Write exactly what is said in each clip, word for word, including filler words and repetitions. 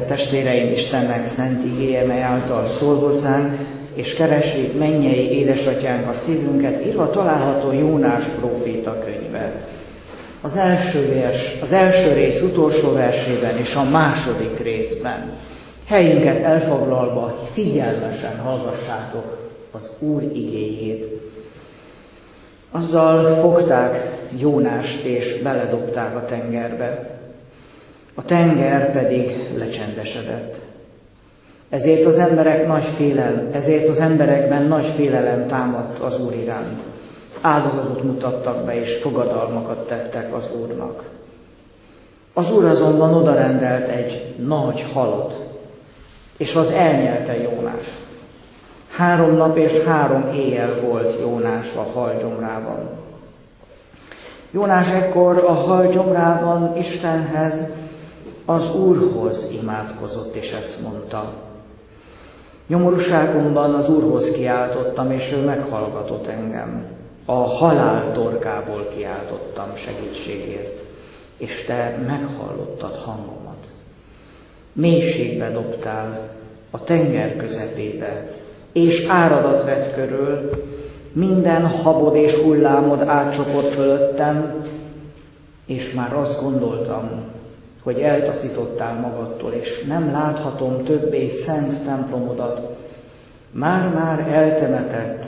testvéreim, Istennek szent igéje, mely által szól hozzánk, és keresi mennyei édesatyánk a szívünket, írva található Jónás próféta könyve. Az első vers, az első rész utolsó versében és a második részben. Helyünket elfoglalva figyelmesen hallgassátok az Úr igéjét. Azzal fogták Jónást és beledobták a tengerbe. A tenger pedig lecsendesedett. Ezért az, emberek nagy félelem, ezért az emberekben nagy félelem támadt az Úr iránt. Áldozatot mutattak be, és fogadalmakat tettek az Úrnak. Az Úr azonban odarendelt egy nagy halat, és az elnyelte Jónást. Három nap és három éjjel volt Jónás a hal gyomrában. Jónás ekkor a hal gyomrában Istenhez, az Úrhoz imádkozott, és ezt mondta: nyomorúságomban az Úrhoz kiáltottam, és ő meghallgatott engem. A halál torkából kiáltottam segítségért, és te meghallottad hangomat. Mélységbe dobtál, a tenger közepébe, és áradat vett körül, minden habod és hullámod átcsapott fölöttem, és már azt gondoltam, hogy eltaszítottál magadtól, és nem láthatom többé szent templomodat. Már-már eltemetett,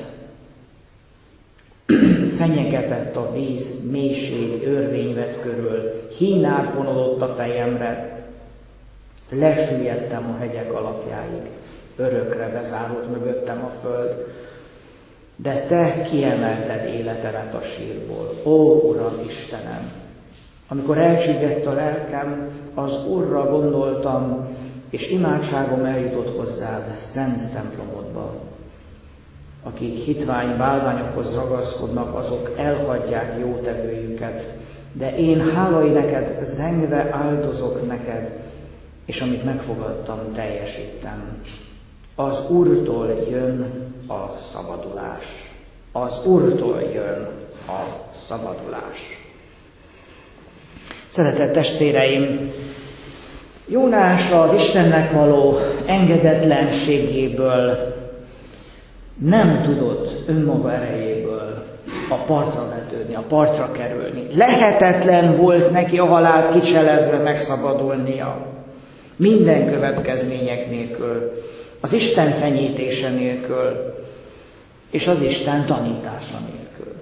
fenyegetett a víz, mélység örvény vett körül, hínár fonodott a fejemre, lesüllyedtem a hegyek alapjáig, örökre bezárult mögöttem a föld, de te kiemelted életemet a sírból. Ó, Uram Istenem! Amikor elcsüggett a lelkem, az Úrra gondoltam, és imádságom eljutott hozzád szent templomodba. Akik hitvány bálványokhoz ragaszkodnak, azok elhagyják jótevőjüket, de én hálai neked zengve áldozok neked, és amit megfogadtam, teljesítem. Az Úrtól jön a szabadulás. Az Úrtól jön a szabadulás. Szeretett testvéreim, Jónás az Istennek való engedetlenségéből nem tudott önmaga erejéből a partra vetődni, a partra kerülni. Lehetetlen volt neki a halált kicselezve megszabadulnia. Minden következmények nélkül, az Isten fenyítése nélkül, és az Isten tanítása nélkül.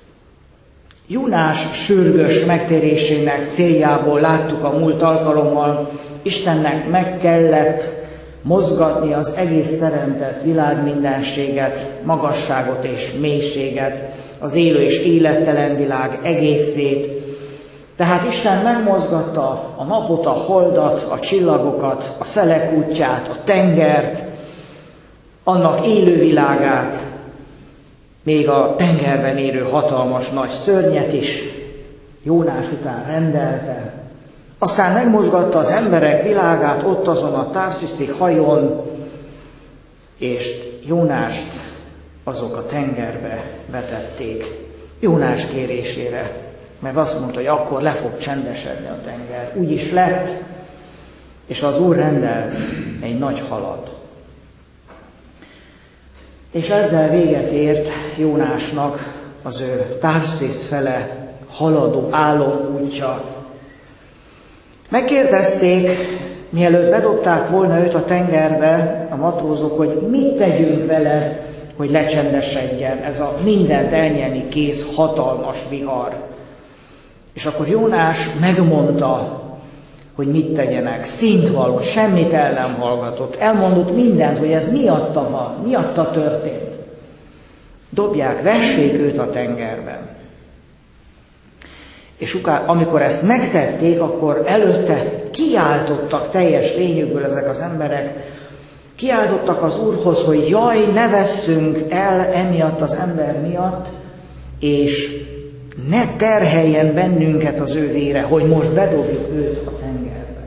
Jónás sürgős megtérésének céljából láttuk a múlt alkalommal, Istennek meg kellett mozgatni az egész teremtett világmindenséget, magasságot és mélységet, az élő és élettelen világ egészét. Tehát Isten megmozgatta a napot, a holdat, a csillagokat, a szelek útját, a tengert, annak élővilágát, még a tengerben érő hatalmas nagy szörnyet is Jónás után rendelte. Aztán megmozgatta az emberek világát ott azon a Tarsiszi hajón, és Jónást azok a tengerbe vetették Jónás kérésére, mert azt mondta, hogy akkor le fog csendesedni a tenger. Úgy is lett, és az Úr rendelt egy nagy halat. És ezzel véget ért Jónásnak az ő Tarszész fele haladó álomútja. Megkérdezték, mielőtt bedobták volna őt a tengerbe, a matrózok, hogy mit tegyünk vele, hogy lecsendesedjen ez a mindent elnyelni kész hatalmas vihar. És akkor Jónás megmondta, hogy mit tegyenek. Szintvaló, semmit el nem hallgatott. Elmondott mindent, hogy ez miatta van, miatta történt. Dobják, vessék őt a tengerben. És amikor ezt megtették, akkor előtte kiáltottak teljes lényükből ezek az emberek, kiáltottak az Úrhoz, hogy jaj, ne vesszünk el emiatt az ember miatt, és ne terheljen bennünket az ő vére, hogy most bedobjuk őt a tengerbe.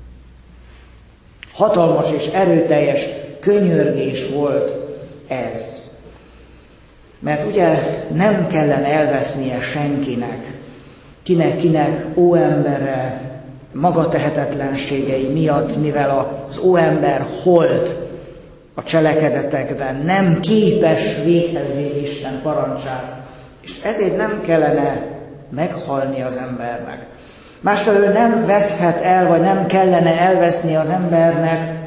Hatalmas és erőteljes könyörgés volt ez. Mert ugye nem kellene elvesznie senkinek, kinek-kinek, ó embere, maga tehetetlenségei miatt, mivel az óember holt a cselekedetekben, nem képes véghez vinni Isten parancsát, és ezért nem kellene meghalni az embernek. Másfelől nem veszhet el, vagy nem kellene elveszni az embernek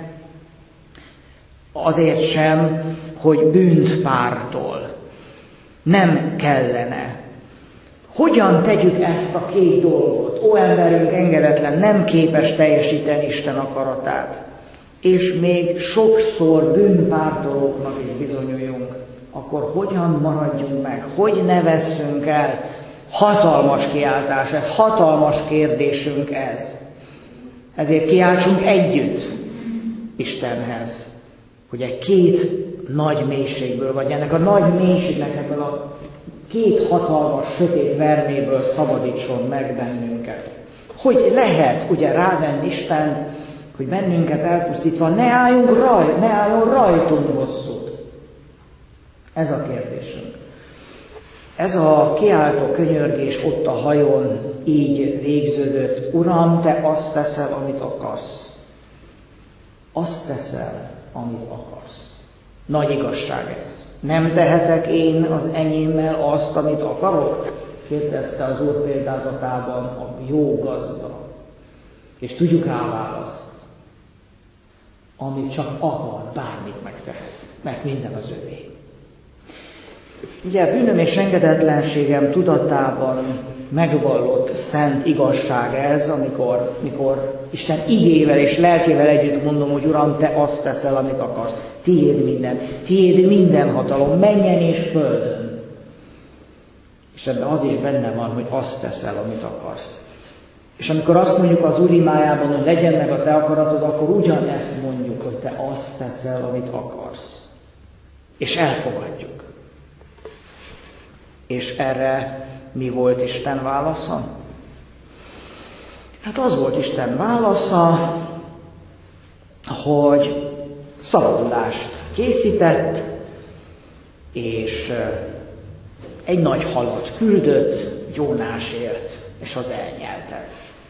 azért sem, hogy bűnt pártol. Nem kellene. Hogyan tegyük ezt a két dolgot? Ó, emberünk engedetlen, nem képes teljesíteni Isten akaratát, és még sokszor bűnpártolóknak is bizonyuljunk, akkor hogyan maradjunk meg? Hogy ne vesszünk el? Hatalmas kiáltás ez, hatalmas kérdésünk ez. Ezért kiáltsunk együtt Istenhez, hogy egy két nagy mélységből, vagy ennek a nagy mélységnek, ebből a két hatalmas sötét verméből szabadítson meg bennünket. Hogy lehet ugye rávenni Istent, hogy bennünket elpusztítva ne álljunk raj, ne álljon rajtunk bosszút. Ez a kérdésünk. Ez a kiáltó könyörgés ott a hajón így végződött. Uram, te azt teszel, amit akarsz. Azt teszel, amit akarsz. Nagy igazság ez. Nem tehetek én az enyémmel azt, amit akarok? Kérdezte az Úr példázatában a jó gazda. És tudjuk rá választ. Amit csak akar, bármit megtehet, mert minden az övé. Ugye bűnöm és engedetlenségem tudatában megvallott szent igazság ez, amikor, amikor Isten igével és lelkével együtt mondom, hogy Uram, te azt teszel, amit akarsz. Tiéd minden, tiéd minden hatalom, mennyen és földön. És ebben az is benne van, hogy azt teszel, amit akarsz. És amikor azt mondjuk az Úr imájában, hogy legyen meg a te akaratod, akkor ugyanezt mondjuk, hogy te azt teszel, amit akarsz. És elfogadjuk. És erre mi volt Isten válasza? Hát az volt Isten válasza, hogy szabadulást készített, és egy nagy halat küldött Jónásért, és az elnyelte.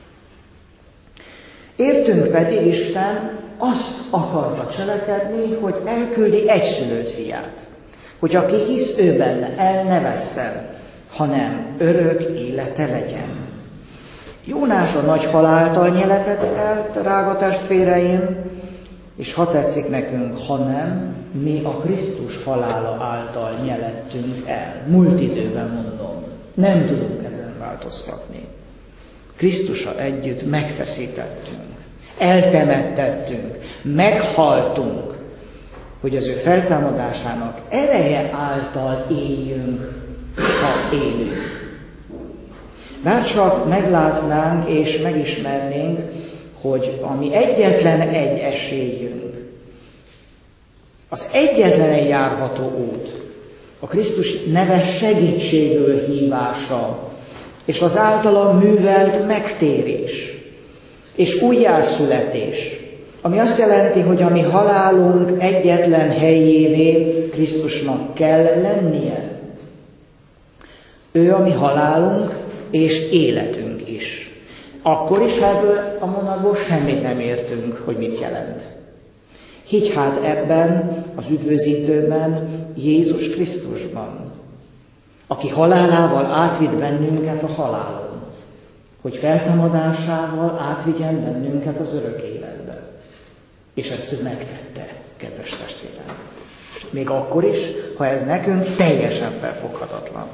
Értünk pedig Isten azt akarta cselekedni, hogy elküldi egyszülött fiát, hogy aki hisz ő benne, el ne vesszen, hanem örök élete legyen. Jónás a nagy haláltal nyeletett el, drága testvéreim, és ha tetszik nekünk, ha nem, mi a Krisztus halála által nyelettünk el. Múlt időben mondom, nem tudunk ezen változtatni. Krisztussal együtt megfeszítettünk, eltemettettünk, meghaltunk, hogy az ő feltámadásának ereje által éljünk, ha élünk. Bárcsak meglátnánk és megismernénk, hogy a mi egyetlen egy esélyünk, az egyetlen egy járható út, a Krisztus neves segítségül hívása, és az általa művelt megtérés, és újjászületés, ami azt jelenti, hogy a mi halálunk egyetlen helyévé Krisztusnak kell lennie. Ő a mi halálunk és életünk is. Akkor is ebből a mondatból semmit nem értünk, hogy mit jelent. Higgy hát ebben az üdvözítőben, Jézus Krisztusban, aki halálával átvitt bennünket a halálon, hogy feltámadásával átvigyen bennünket az örök életbe. És ezt ő megtette, kedves testvérem. Még akkor is, ha ez nekünk teljesen felfoghatatlan.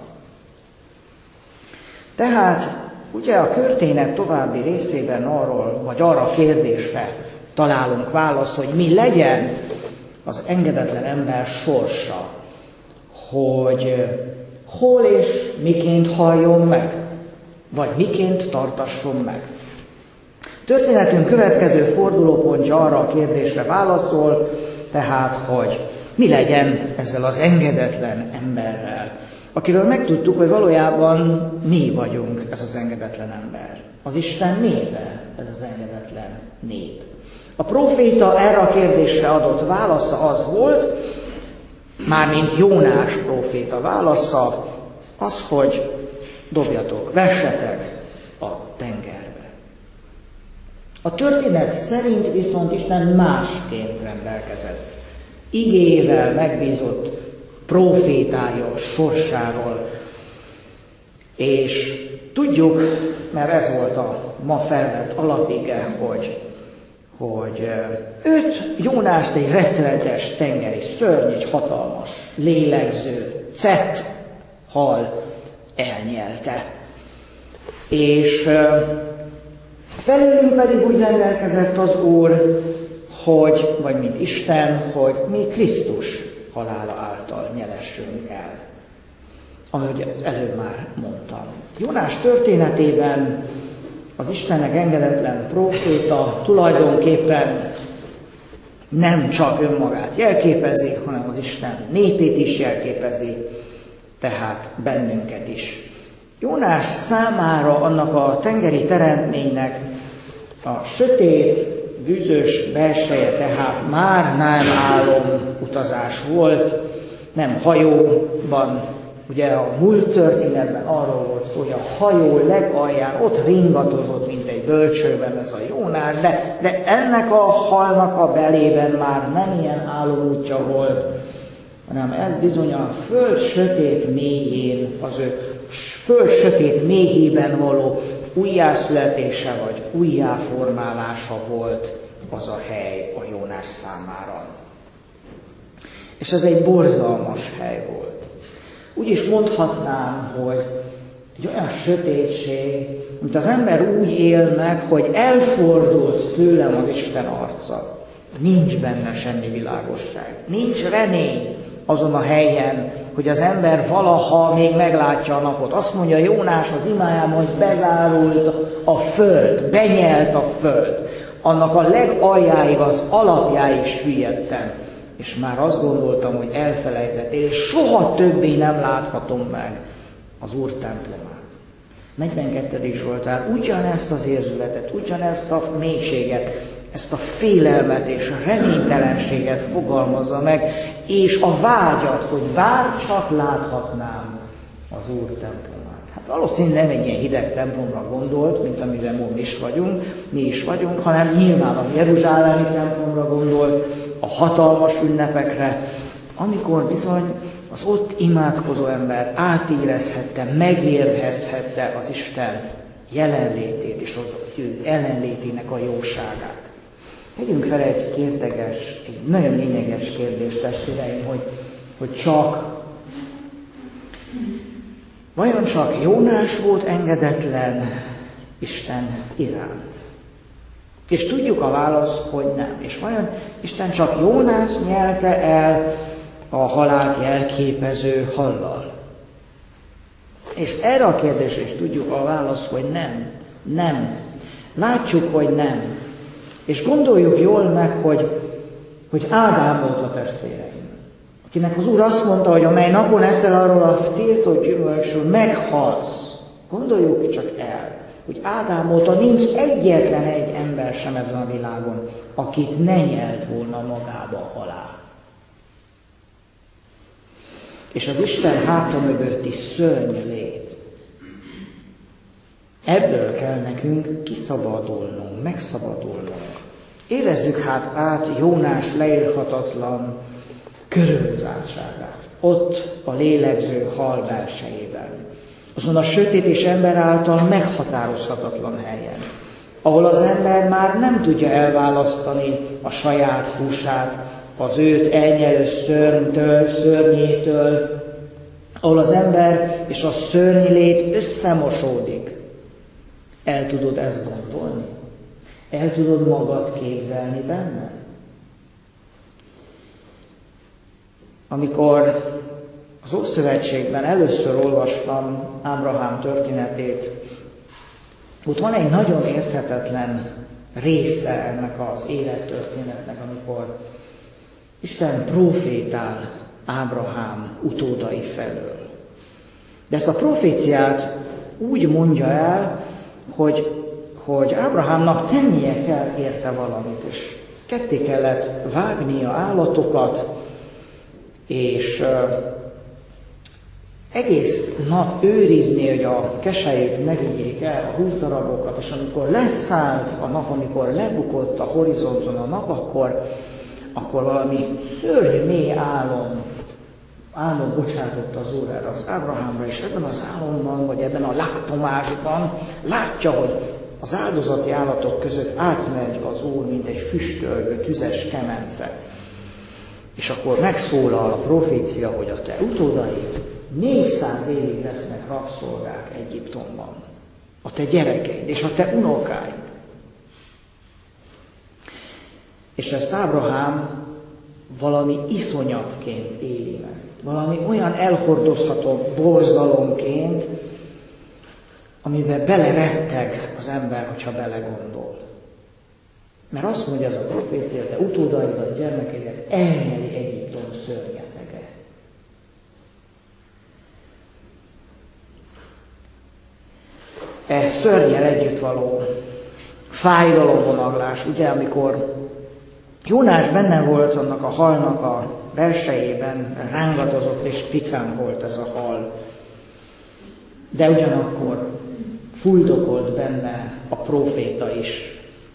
Tehát, ugye a történet további részében arról, vagy arra a kérdésre találunk választ, hogy mi legyen az engedetlen ember sorsa, hogy hol és miként halljon meg, vagy miként tartasson meg. Történetünk következő fordulópontja arra a kérdésre válaszol, tehát, hogy mi legyen ezzel az engedetlen emberrel, akiről megtudtuk, hogy valójában mi vagyunk ez az engedetlen ember. Az Isten népe ez az engedetlen nép. A próféta erre a kérdésre adott válasza az volt, mármint Jónás próféta válasza, az, hogy dobjatok, vessetek a tengerbe. A történet szerint viszont Isten másként rendelkezett. Igével megbízott prófétája sorsáról. És tudjuk, mert ez volt a ma felvett alapige, hogy, hogy őt, Jónást egy rettenetes tengeri szörny, egy hatalmas, lélegző, cett hal elnyelte. És felőlünk pedig úgy rendelkezett az Úr, hogy, vagy mint Isten, hogy mi Krisztus halála által nyelessünk el. Ami ugye az előbb már mondtam. Jónás történetében az Istennek engedetlen próféta tulajdonképpen nem csak önmagát jelképezi, hanem az Isten népét is jelképezi, tehát bennünket is. Jónás számára annak a tengeri teremtménynek a sötét, bűzös belseje tehát már nem álom utazás volt, nem hajóban. Ugye a múlt történetben arról volt szó, hogy a hajó legalján ott ringatozott, mint egy bölcsőben ez a Jónás, de, de ennek a halnak a belében már nem ilyen álomútja volt, hanem ez bizony a föld sötét mélyén, az ő föld sötét mélyében való újjászületése vagy újjáformálása volt az a hely a Jónás számára. És ez egy borzalmas hely volt. Úgy is mondhatnám, hogy egy olyan sötétség, mint az ember úgy él meg, hogy elfordult tőlem az Isten arca. Nincs benne semmi világosság. Nincs remény azon a helyen, hogy az ember valaha még meglátja a napot. Azt mondja Jónás az imájában, hogy bezárult a föld, benyelt a föld. Annak a legaljáig, az alapjáig süllyedtem. És már azt gondoltam, hogy elfelejtettél, és soha többé nem láthatom meg az Úr templomát. negyvenkettedik Zsoltár ugyanezt az érzületet, ugyanezt a mélységet, ezt a félelmet és a reménytelenséget fogalmazza meg, és a vágyat, hogy bár csak láthatnám az Úr templomát. Hát valószínűleg nem egy ilyen hideg templomra gondolt, mint amiben mi is vagyunk, mi is vagyunk, hanem nyilván a jeruzsálemi templomra gondolt, a hatalmas ünnepekre, amikor bizony az ott imádkozó ember átérezhette, megérhezhette az Isten jelenlétét és az ő ellenlétének a jóságát. Tegyünk fel egy kérdeges, egy nagyon lényeges kérdést, testvéreim, hogy, hogy csak, vajon csak Jónás volt engedetlen Isten iránt? És tudjuk a választ, hogy nem. És vajon Isten csak Jónás nyelte el a halált jelképező hallal? És erre a kérdésre is tudjuk a választ, hogy nem. Nem. Látjuk, hogy nem. És gondoljuk jól meg, hogy, hogy Ádám volt a testvéreim, akinek az Úr azt mondta, hogy amely napon eszel arról a tiltott gyümölcsről, meghalsz. Gondoljuk csak el, hogy Ádám óta nincs egyetlen egy ember sem ezen a világon, akit ne nyelt volna magába halál. És az Isten háta mögötti szörny lét. Ebből kell nekünk kiszabadulnunk, megszabadulnunk. Érezzük hát át Jónás leírhatatlan körülzártságát. Ott a lélegző hal belsejében. Azon a sötét és ember által meghatározhatatlan helyen, ahol az ember már nem tudja elválasztani a saját húsát az őt elnyelő szörnytől, szörnyétől, ahol az ember és a szörnylét összemosódik. El tudod ezt gondolni? El tudod magad képzelni benne? Amikor az Ószövetségben először olvastam Ábrahám történetét, ott van egy nagyon érthetetlen része ennek az élettörténetnek, amikor Isten profétál Ábrahám utódai felől. De ezt a proféciát úgy mondja el, hogy, hogy Ábrahámnak tennie kell érte valamit, és ketté kellett vágnia állatokat, és egész nap őrizni, hogy a keselyük megígérik el a húsdarabokat, és amikor leszállt a nap, amikor lebukott a horizonton a nap, akkor, akkor valami szörnyű mély álom, álmot bocsátott az Úr erre az Ábrahámra, és ebben az álomban, vagy ebben a látomásban látja, hogy az áldozati állatok között átmegy az Úr, mint egy füstölgő, tüzes kemence. És akkor megszólal a profécia, hogy a te utódaid négyszáz évig lesznek rabszolgák Egyiptomban. A te gyerekeid és a te unokáid. És ezt Ábrahám valami iszonyatként éli meg. Valami olyan elhordozható borzalomként, amiben beleretteg az ember, hogyha belegondol. Mert azt mondja az a profécia, hogy te utódaidat, gyermekeidet elnyeli Egyiptom szörnyetege. E szörnyel együtt való fájdalomvonaglás, ugye, amikor Jónás benne volt annak a halnak a belsejében, rángatozott és picán volt ez a hal. De ugyanakkor fuldokolt benne a próféta is.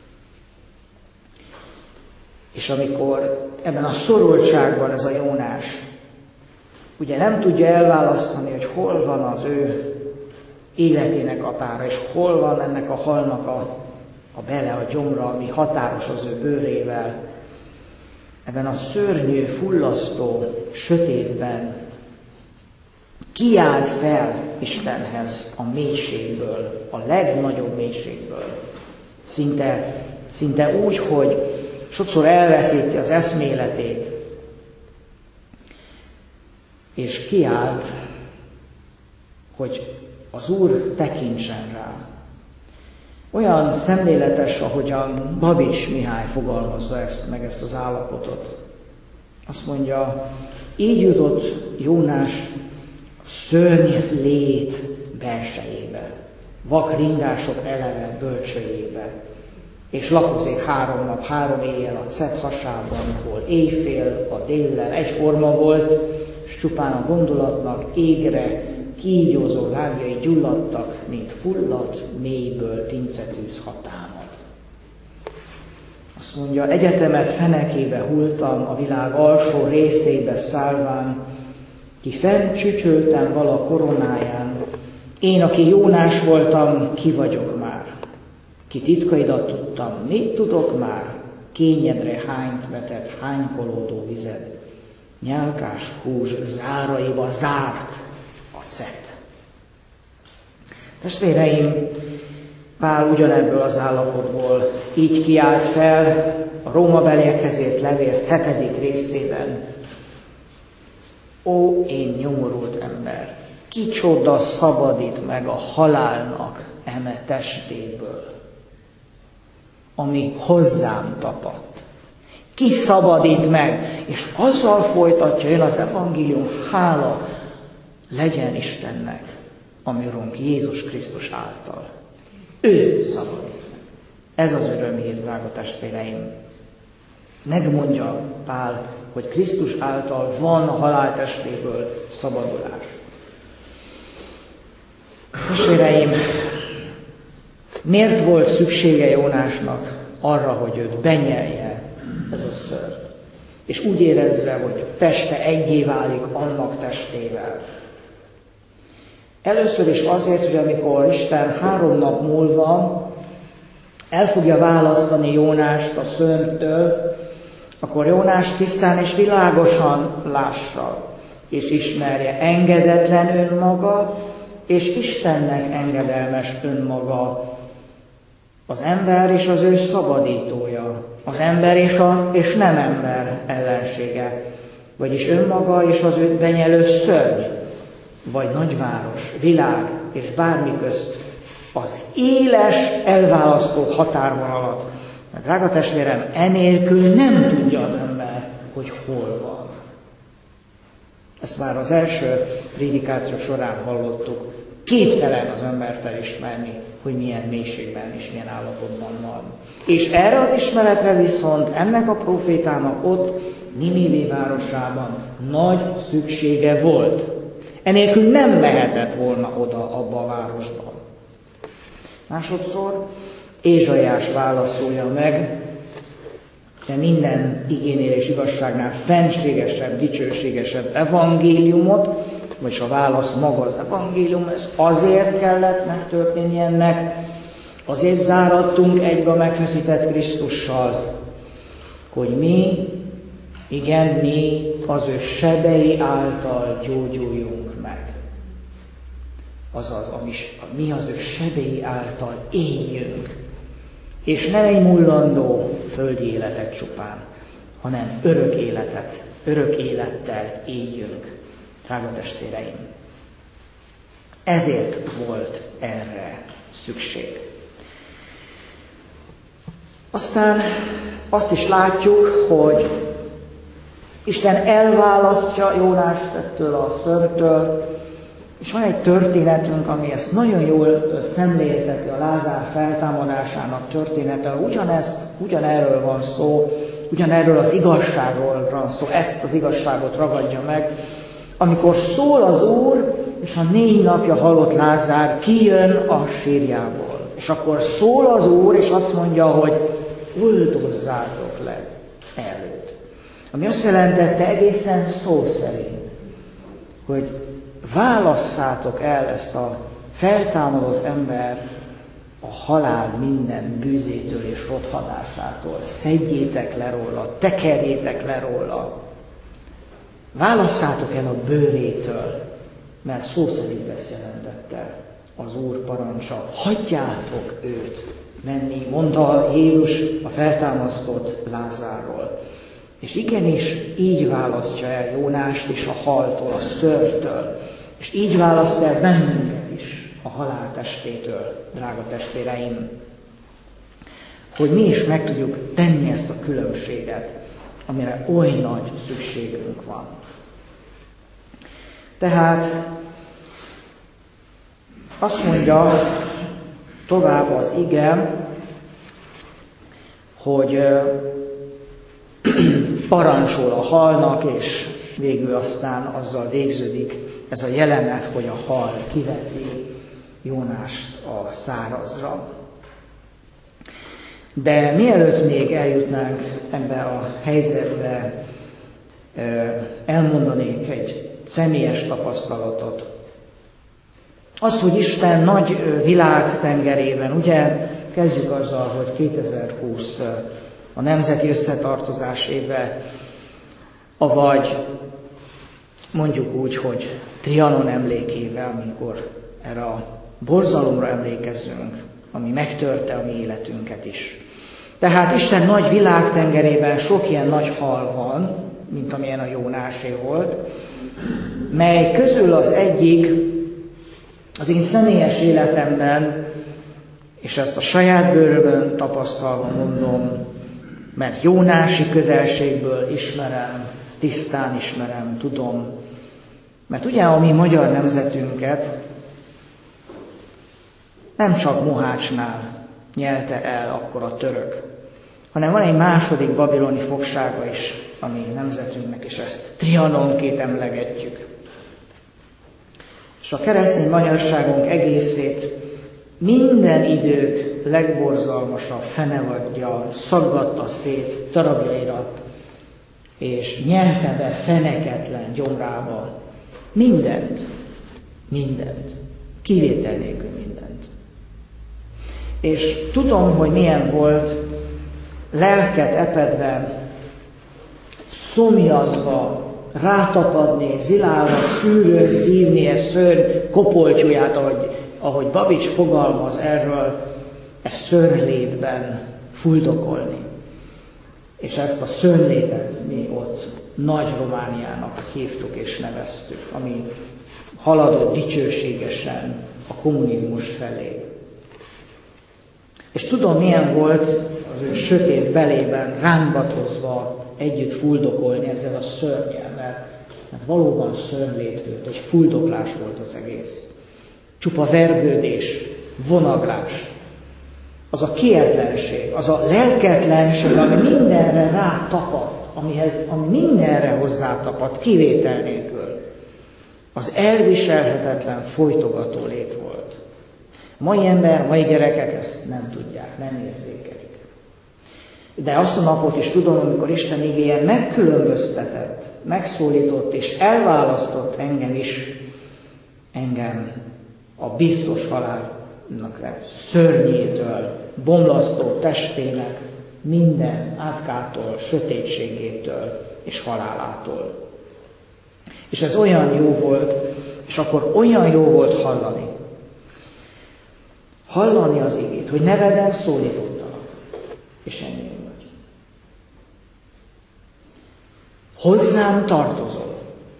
És amikor ebben a szorultságban ez a Jónás ugye nem tudja elválasztani, hogy hol van az ő életének határa, és hol van ennek a halnak a, a bele, a gyomra, ami határos az ő bőrével, ebben a szörnyű, fullasztó sötétben kiált fel Istenhez a mélységből, a legnagyobb mélységből. Szinte, szinte úgy, hogy sokszor elveszíti az eszméletét, és kiállt, hogy az Úr tekintsen rá. Olyan szemléletes, ahogyan Babics Mihály fogalmazza ezt, meg ezt az állapotot. Azt mondja, így jutott Jónás szörny lét belsejébe, vak ringások eleve bölcsőjébe, és lakozik három nap, három éjjel a cet hasában, hol éjfél, a déllel egyforma volt, és csupán a gondolatnak égre kígyózó lábjai gyulladtak, mint fulladt mélyből pincetűz hatámad. Azt mondja, egyetemet fenekébe hultam, a világ alsó részébe szállván, ki fenn csücsöltem vala koronáján, én, aki Jónás voltam, ki vagyok már. Ki titkaidat tudtam, mit tudok már? Kényedre hányt vetett hánykolódó vized, nyálkás hús záraiba zárt a cet. Testvéreim, Pál ugyanebből az állapotból így kiált fel a Rómabeliekhez írt levél hetedik részében. Ó, én nyomorult ember, kicsoda szabadít meg a halálnak eme testéből, ami hozzám tapadt. Ki szabadít meg, és azzal folytatja, jön az evangélium, hála legyen Istennek, ami Urunk Jézus Krisztus által. Ő szabadít meg. Ez az örömhír, drága testvéreim. Megmondja Pál, hogy Krisztus által van a haláltestéből szabadulás. Testvéreim, miért volt szüksége Jónásnak arra, hogy őt benyelje ez a szörny? És úgy érezze, hogy teste egyé válik annak testével. Először is azért, hogy amikor Isten három nap múlva el fogja választani Jónást a szörnytől, akkor Jónás tisztán és világosan lássa, és ismerje engedetlen önmaga, és Istennek engedelmes önmaga, az ember és az ő szabadítója, az ember és, a, és nem ember ellensége, vagyis önmaga és az őt benyelő szörny, vagy nagyváros, világ és bármi közt az éles, elválasztó határvonalat. Mert drága testvérem, enélkül nem tudja az ember, hogy hol van. Ezt már az első prédikáció során hallottuk. Képtelen az ember felismerni, hogy milyen mélységben és milyen állapotban van. És erre az ismeretre viszont ennek a profétának ott, Ninivé városában nagy szüksége volt. Enélkül nem mehetett volna oda abba a városba. Másodszor Ézsaiás válaszolja meg, de minden igénél és igazságnál fenségesebb, dicsőségesebb evangéliumot, vagyis a válasz maga az evangélium, ez azért kellett megtörténni ennek, azért záradtunk egybe a megfeszített Krisztussal, hogy mi, igen, mi az ő sebei által gyógyuljunk meg. Azaz, mi az ő sebei által éljünk. És nem egy mullandó földi életet csupán, hanem örök életet, örök élettel éljünk, drága testvéreim. Ezért volt erre szükség. Aztán azt is látjuk, hogy Isten elválasztja Jónást ettől a szörnytől, és van egy történetünk, ami ezt nagyon jól szemlélteti, a Lázár feltámadásának története. Ugyanezt, ugyanerről van szó, ugyanerről az igazságról van szó, ezt az igazságot ragadja meg. Amikor szól az Úr, és a négy napja halott Lázár kijön a sírjából. És akkor szól az Úr, és azt mondja, hogy oldozzátok le előtt. Ami azt jelentette egészen szó szerint, hogy válasszátok el ezt a feltámadott embert a halál minden bűzétől és rothadásától. Szedjétek le róla, tekerjétek le róla. Válasszátok el a bőrétől, mert szó szerint ezt jelentette az Úr parancsa. Hagyjátok őt menni, mondta Jézus a feltámasztott Lázárról. És igenis így választja el Jónást is a haltól, a szörnytől, és így választja el bennünket is a halál testétől, drága testvéreim, hogy mi is meg tudjuk tenni ezt a különbséget, amire oly nagy szükségünk van. Tehát azt mondja tovább az ige, hogy parancsol a halnak, és végül aztán azzal végződik ez a jelenet, hogy a hal kiveti Jónást a szárazra. De mielőtt még eljutnánk ebbe a helyzetbe, elmondanék egy személyes tapasztalatot. Az, hogy Isten nagy világtengerében, ugye kezdjük azzal, hogy kétezer-húsz a nemzeti összetartozás éve, avagy mondjuk úgy, hogy Trianon emlékével, amikor erre a borzalomra emlékezünk, ami megtörte a mi életünket is. Tehát Isten nagy világtengerében sok ilyen nagy hal van, mint amilyen a Jónásé volt, mely közül az egyik az én személyes életemben, és ezt a saját bőrömön tapasztalva mondom, mert jónási közelségből ismerem, tisztán ismerem, tudom. Mert ugye a mi magyar nemzetünket nem csak Mohácsnál nyelte el akkor a török, hanem van egy második babiloni fogsága is a mi nemzetünknek, és ezt Trianonként emlegetjük. És a keresztény magyarságunk egészét minden idők legborzalmasabb fenevadja szaggatta szét darabjaira, és nyelte be feneketlen gyomrába mindent, mindent, kivétel nélkül mindent. És tudom, hogy milyen volt lelket epedve, szomjazva, rátapadni, zilálva, sűrűn szívni egy szörny kopoltyúját, ahogy, ahogy Babics fogalmaz erről, ezt szörnylétben fuldokolni. És ezt a szörnylétet mi ott Nagy Romániának hívtuk és neveztük, ami haladott dicsőségesen a kommunizmus felé. És tudom, milyen volt az ő sötét belében rángatozva együtt fuldokolni ezzel a szörnnyel, mert, mert valóban szörnylét volt, egy fuldoklás volt az egész. Csupa vergődés, vonaglás, az a kietlenség, az a lelketlenség, ami mindenre rátapadt, amihez, ami mindenre hozzátapadt, kivétel nélkül. Az elviselhetetlen folytogató lét volt. Mai ember, mai gyerekek ezt nem tudják, nem érzékelik. De azt a napot is tudom, amikor Isten igéje megkülönböztetett, megszólított és elválasztott engem is, engem a biztos halálnak szörnyétől, bomlasztó testének, minden átkától, sötétségétől és halálától. És ez olyan jó volt, és akkor olyan jó volt hallani. Hallani az igét, hogy neveden szólítottalak, és ennyi vagy. Hozzám tartozol.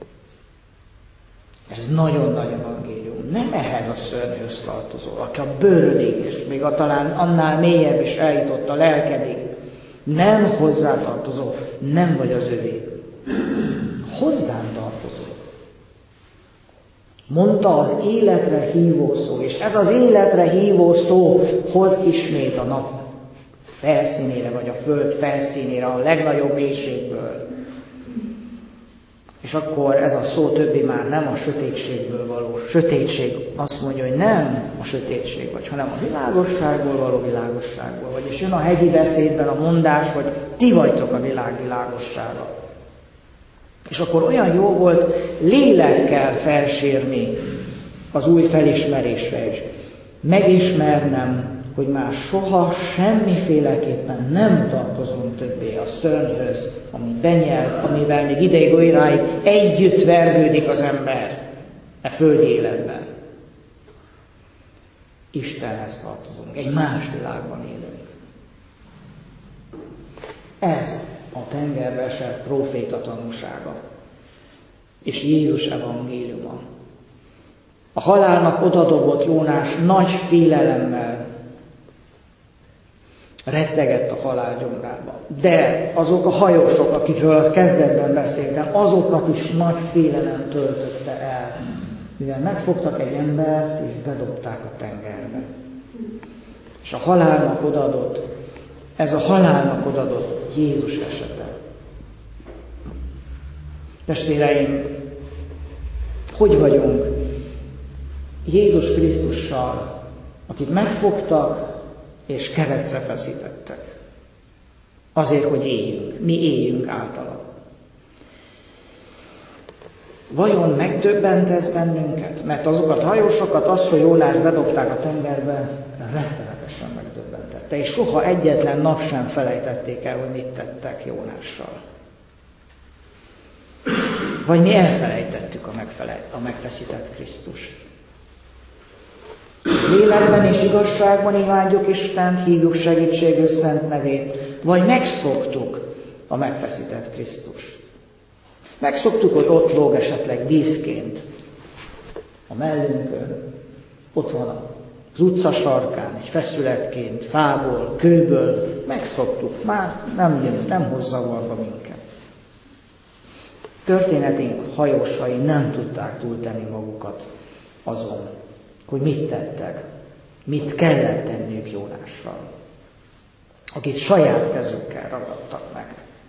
Ez nagyon nagy evangélium. Nem ehhez a szörnyhöz tartozol, aki a bőrödig, és még a talán annál mélyebb is eljutott a lelkedig. Nem hozzá tartozol, nem vagy az övé. Hozzám tartozol. Mondta az életre hívó szó, és ez az életre hívó szó hoz ismét a nap felszínére, vagy a föld felszínére, a legnagyobb mélységből. És akkor ez a szó többi már nem a sötétségből való. Sötétség azt mondja, hogy nem a sötétség vagy, hanem a világosságból való világosságból. Vagyis jön a hegyi beszédben a mondás, hogy ti vagytok a világ világossága. És akkor olyan jó volt lélekkel felsírni az új felismerésre is. Megismernem, hogy már soha semmiféleképpen nem tartozom többé a szörnyhöz, ami benyelt, amivel még ideig óráig együtt vergődik az ember e földi életben. Istenhez tartozunk, egy más világban élünk. Ez a tengerbe esett próféta tanúsága, és Jézus evangéliuma. A halálnak odadobott Jónás nagy félelemmel rettegett a halál gyomrába. De azok a hajósok, akikről az kezdetben beszéltem, azokat is nagy félelem töltötte el, mivel megfogtak egy embert, és bedobták a tengerbe. És a halálnak odadott, ez a halálnak odadott Jézus esete. Testvéreim, hogy vagyunk Jézus Krisztussal, akit megfogtak és keresztre feszítettek? Azért, hogy éljünk, mi éljünk általa. Vajon megdöbbent ez bennünket? Mert azokat a hajósokat, azt, hogy Jónás bedobták a tengerbe, rettenetesen megdöbbentette. És soha egyetlen nap sem felejtették el, hogy mit tettek Jónással. Vagy mi elfelejtettük a, megfele- a megfeszített Krisztust. Lélekben és igazságban imádjuk Istent, hívjuk segítségül szent nevét, vagy megszoktuk a megfeszített Krisztust. Megszoktuk, hogy ott lóg esetleg díszként a mellünkön, ott van az utca sarkán, egy feszületként, fából, kőből, megszoktuk, már nem jön, nem hoz zavarba minket. Történetünk hajósai nem tudták túltenni magukat azon, hogy mit tettek, mit kellett tenniük Jónással, akit saját kezükkel ragadtak meg.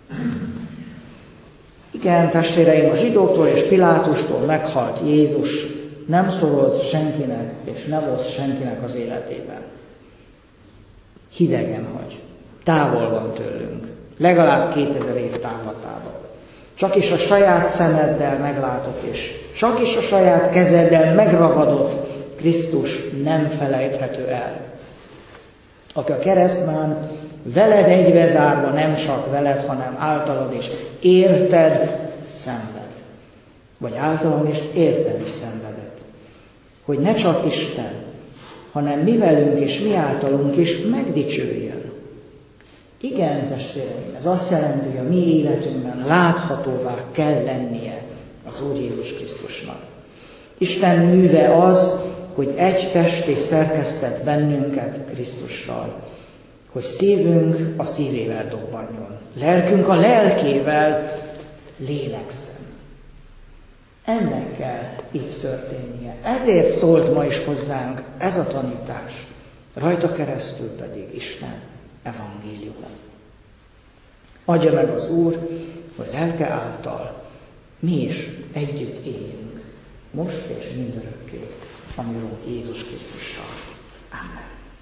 Igen, testvéreim, a zsidóktól és Pilátustól meghalt Jézus nem szorolt senkinek, és nem oszt senkinek az életében. Hidegen hagy, távol van tőlünk, legalább kétezer év távlatában. Csak is a saját szemeddel meglátott, és csak is a saját kezeddel megragadott Krisztus nem felejthető el. Aki a keresztmán veled egyvezárva, nem csak veled, hanem általad is érted szenved. Vagy általán is érted is szenvedett. Hogy ne csak Isten, hanem mi velünk és mi általunk is megdicsőjön. Igen, testvéreim, ez azt jelenti, hogy a mi életünkben láthatóvá kell lennie az Úr Jézus Krisztusnak. Isten műve az, hogy egy testé szerkesztett bennünket Krisztussal, hogy szívünk a szívével dobbanjon, lelkünk a lelkével lélegzzen. Ennek kell itt történnie. Ezért szólt ma is hozzánk ez a tanítás, rajta keresztül pedig Isten evangéliuma. Adja meg az Úr, hogy lelke által mi is együtt éljünk most és mindörökké, a mi Urunk Jézus Krisztussal. Amen.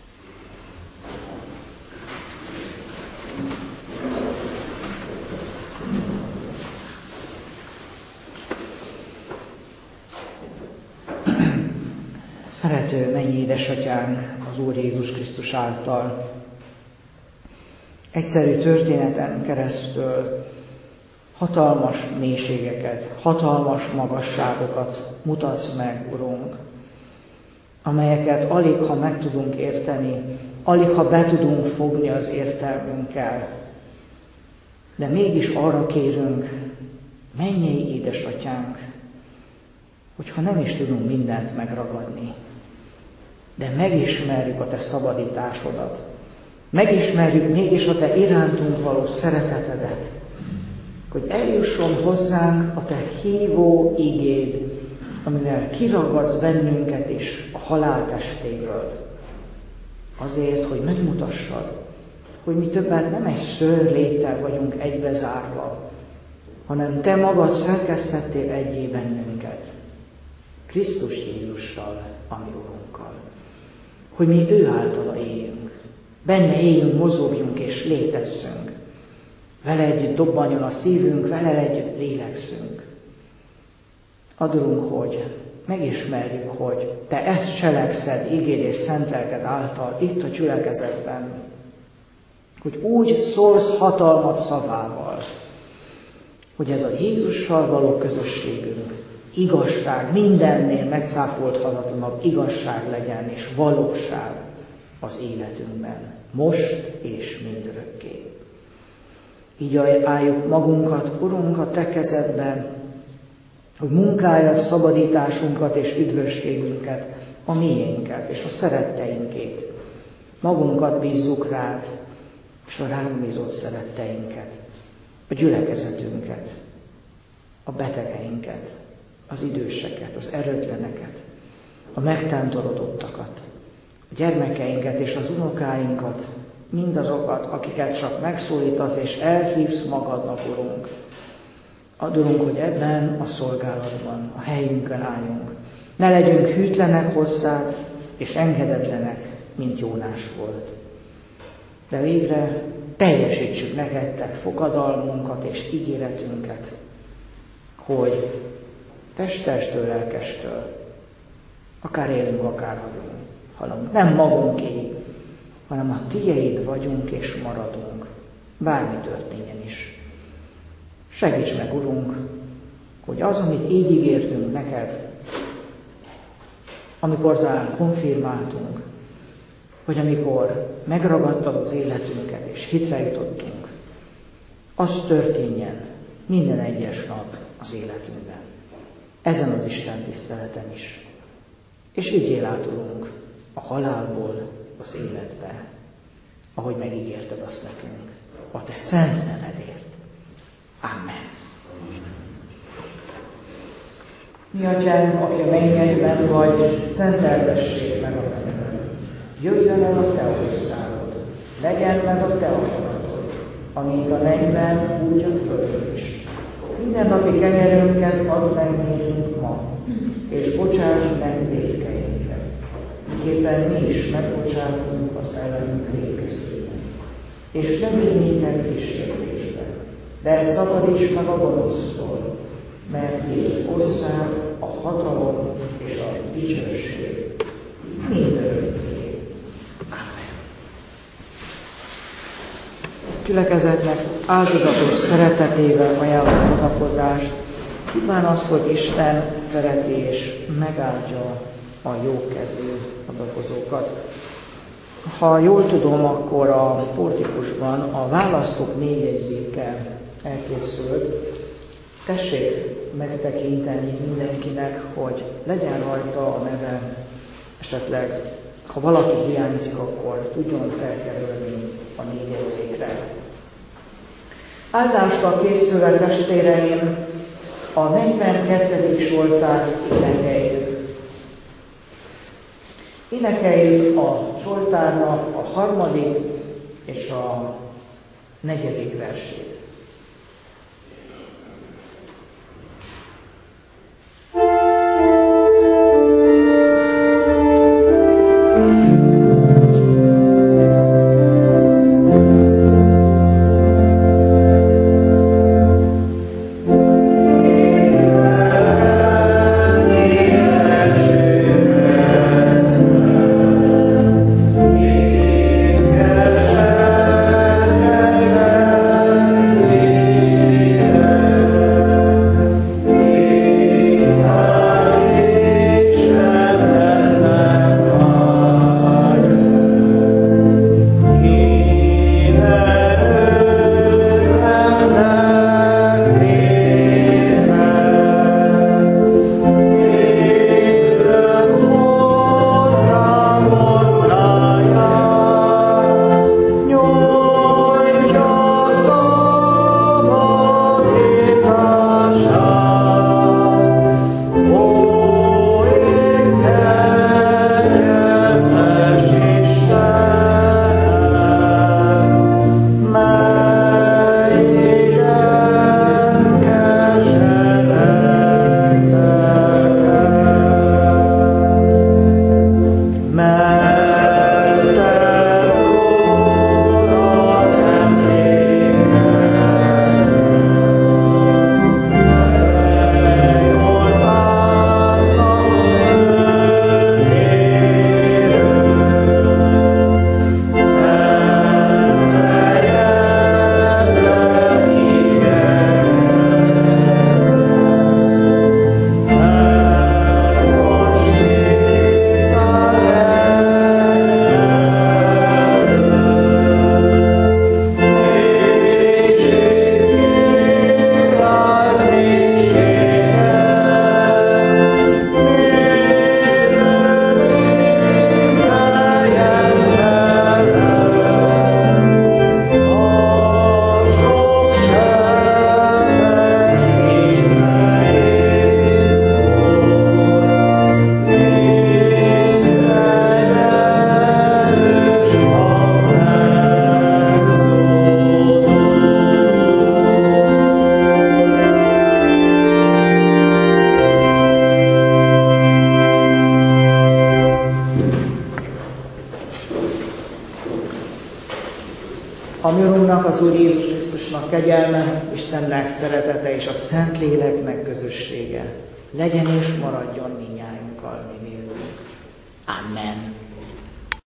Szerető mennyi édesatyánk az Úr Jézus Krisztus által egyszerű történeten keresztül hatalmas mélységeket, hatalmas magasságokat mutatsz meg, Urunk, amelyeket alig, ha meg tudunk érteni, alig, ha be tudunk fogni az értelmünkkel. De mégis arra kérünk, mennyei édesatyánk, hogyha nem is tudunk mindent megragadni, de megismerjük a te szabadításodat, megismerjük mégis a te irántunk való szeretetedet, hogy eljusson hozzánk a te hívó igéd, amivel kiragadsz bennünket is a haláltestéből. Azért, hogy megmutassad, hogy mi többet nem egy szőr léttel vagyunk egybezárva, hanem te magad szerkesztettél egyé bennünket, Krisztus Jézussal, a mi Urunkkal. Hogy mi ő általa éljünk, benne éljünk, mozogjunk és létezzünk. Vele együtt dobbanjon a szívünk, vele együtt lélegszünk. Adunk, hogy megismerjük, hogy te ezt cselekszed igéd és szent lelked által itt a gyülekezetben, hogy úgy szólsz hatalmat szavával, hogy ez a Jézussal való közösségünk igazság, mindennél megcáfolthatatlanabb igazság legyen és valóság az életünkben, most és mindörökké. Így álljuk magunkat, Urunk, a te kezedben, hogy munkáját, szabadításunkat és üdvösségünket, a miénket és a szeretteinkét, magunkat bízzuk rád, és a ránk bízott szeretteinket, a gyülekezetünket, a betegeinket, az időseket, az erőtleneket, a megtántorodottakat, a gyermekeinket és az unokáinkat, mindazokat, akiket csak megszólítasz és elhívsz magadnak, Urunk. Adunk, hogy ebben a szolgálatban, a helyünkön álljunk. Ne legyünk hűtlenek hozzád, és engedetlenek, mint Jónás volt. De végre teljesítsük neked tett fogadalmunkat és ígéretünket, hogy testestől, lelkestől, akár élünk, akár hagyunk, hanem nem magunké, hanem a tiéd vagyunk és maradunk, bármi történjen is. Segíts meg, Urunk, hogy az, amit így ígértünk neked, amikor talán konfirmáltunk, vagy amikor megragadtad az életünket és hitre jutottunk, az történjen minden egyes nap az életünkben. Ezen az Isten tiszteleten is. És vigyél át, Urunk, a halálból az életbe, ahogy megígérted azt nekünk, a te szent nevedért. Amen. Mi atyánk, aki a mennyeiben vagy, szenteltessék meg a te neved. Jöjjön el a te országod, legyen meg a te akaratod, amint a mennyben, úgy a földön is. Minden napi kenyerünket add meg nékünk ma, és bocsáss meg vétkeinket, miképpen mi is megbocsátunk az ellenünk vétkezőnek. És ne vigy minket kísértésbe, de szabadíts meg a gonosztól, mert tiéd ország, a hatalom és a dicsőség mindörökké. Amen. Gyülekezetnek áldozatos szeretetével ajánlom az adakozást, tudván azt, hogy Isten szereti és megáldja a jókedvű adakozókat. Ha jól tudom, akkor a portikusban a választók névjegyzéke elkészült. Tessék megtekinteni mindenkinek, hogy legyen rajta a neve, esetleg ha valaki hiányzik, akkor tudjon felkerülni a névjegyzékre. Áldásra készülve, testvéreim, a negyvenkettedik Zsoltárt énekeljük. Énekeljük a Zsoltárnak a harmadik és a negyedik versét. Thank you. Urunk, az Úr Jézus Krisztusnak kegyelme, Istennek szeretete és a Szentléleknek közössége legyen és maradjon mindnyájunkkal, mi vélünk. Amen.